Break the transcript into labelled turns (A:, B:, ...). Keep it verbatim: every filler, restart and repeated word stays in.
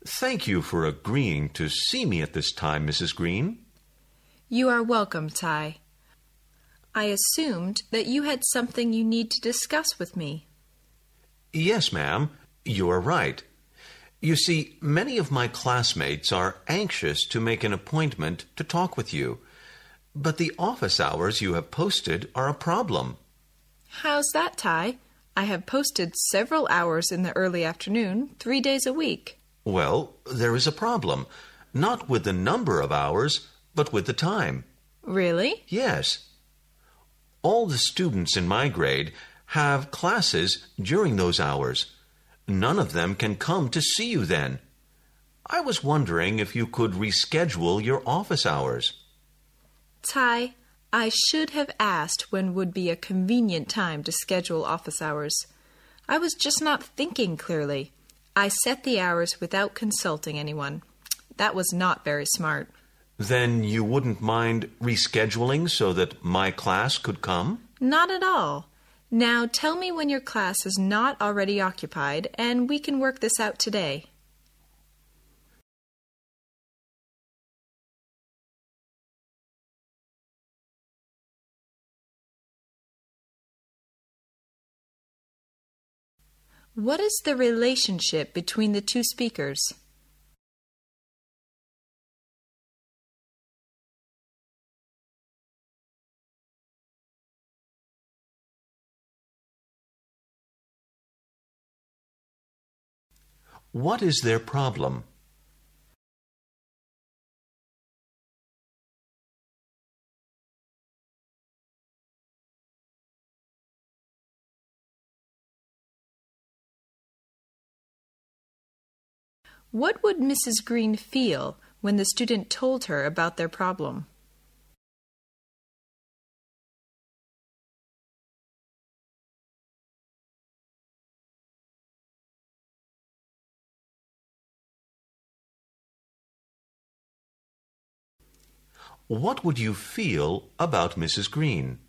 A: Thank you for agreeing to see me at this time, Missus Green.
B: You are welcome, Ty. I assumed that you had something you need to discuss with me.
A: Yes, ma'am, you are right. You see, many of my classmates are anxious to make an appointment to talk with you, but the office hours you have posted are a problem.
B: How's that, Ty? I have posted several hours in the early afternoon, three days a week.
A: Well, there is a problem, not with the number of hours, but with the time.
B: Really?
A: Yes. All the students in my grade have classes during those hours. None of them can come to see you then. I was wondering if you could reschedule your office hours.
B: Ty, I should have asked when would be a convenient time to schedule office hours. I was just not thinking clearly. I set the hours without consulting anyone. That was not very smart.
A: Then you wouldn't mind rescheduling so that my class could come?
B: Not at all. Now tell me when your class is not already occupied, and we can work this out today. What is the relationship between the two speakers?
A: What is their problem?
B: What would Missus Green feel when the student told her about their problem?
A: What would you feel about Missus Green?